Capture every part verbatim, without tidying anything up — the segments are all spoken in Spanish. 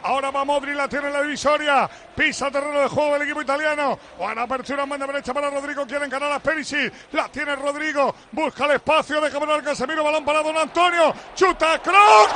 Ahora va Modric, la tiene en la divisoria. Pisa terreno de juego del equipo italiano. Buena apertura, manda derecha para Rodrigo. Quiere encarar a Perisic. La tiene Rodrigo. Busca el espacio. Deja ver al Casemiro. Balón para Don Antonio. Chuta, Kroos.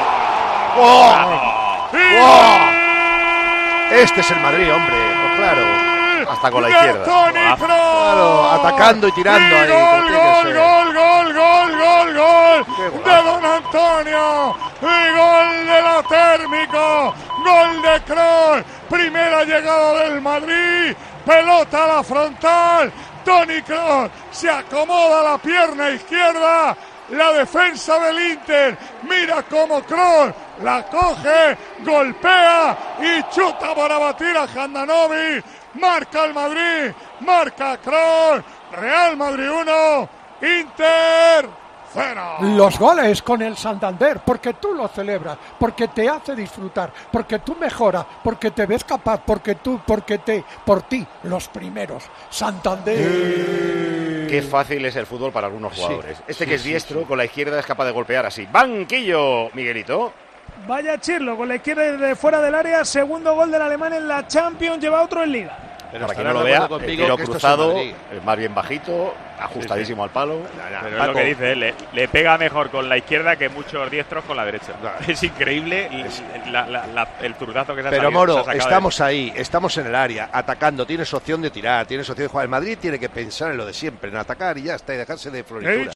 ¡Oh! ¡Oh! Este es el Madrid, hombre. Pues claro. Hasta con la izquierda. Toni Kroos. Claro, atacando y tirando y ahí. Gol, gol, gol, gol, gol, gol, gol de Don Antonio. Y gol de la Térmico. Gol de Kroos. Primera llegada del Madrid. Pelota a la frontal. Toni Kroos se acomoda la pierna izquierda. La defensa del Inter. Mira cómo Kroos la coge, golpea y chuta para batir a Handanovic. Marca el Madrid, marca Kroos. Real Madrid uno, Inter cero. Los goles con el Santander, porque tú los celebras, porque te hace disfrutar, porque tú mejoras, porque te ves capaz, porque tú, porque te, por ti, los primeros. Santander. Eh... Qué fácil es el fútbol para algunos jugadores. Sí, este sí, que es sí, diestro, sí. con la izquierda es capaz de golpear así. Banquillo, Miguelito. Vaya Chirlo, con la izquierda de fuera del área, segundo gol del alemán en la Champions, lleva otro en Liga. Pero para que no lo vea, el tiro cruzado, más bien bajito, ajustadísimo sí, sí. al palo. No, no, pero es lo que dice él, le, le pega mejor con la izquierda que muchos diestros con la derecha. No, es increíble la, la, la, el zurdazo que se ha Pero salido, Moro, se ha estamos de... ahí, estamos en el área, atacando, tienes opción de tirar, tienes opción de jugar. El Madrid tiene que pensar en lo de siempre, en atacar y ya está, y dejarse de florituras.